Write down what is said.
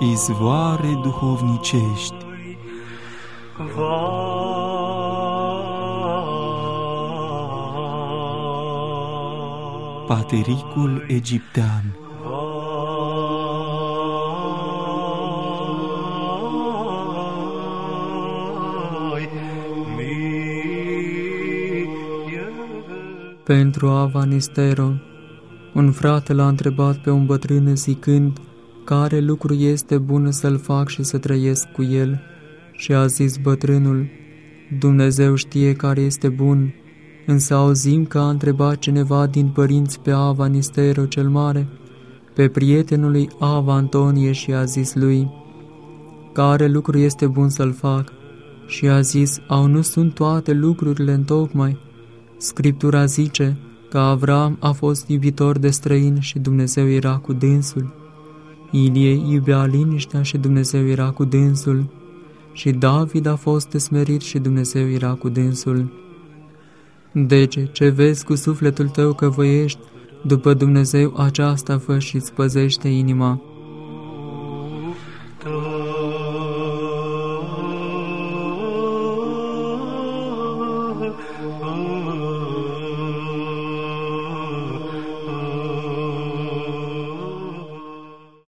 izvoare duhovnicești. Patericul egiptean. Pentru Ava Nistero, un frate l-a întrebat pe un bătrân zicând, care lucru este bun să-l fac și să trăiesc cu el? Și a zis bătrânul, Dumnezeu știe care este bun, însă auzim că a întrebat cineva din părinți pe Ava Nistero cel mare, pe prietenul lui Ava Antonie și a zis lui, care lucru este bun să-l fac? Și a zis, au nu sunt toate lucrurile întocmai? Scriptura zice că Avram a fost iubitor de străini și Dumnezeu era cu dânsul. Ilie iubea liniștea și Dumnezeu era cu dânsul. Și David a fost smerit și Dumnezeu era cu dânsul. Deci, ce vezi cu sufletul tău că voiești, după Dumnezeu aceasta fă și-ți păzește inima.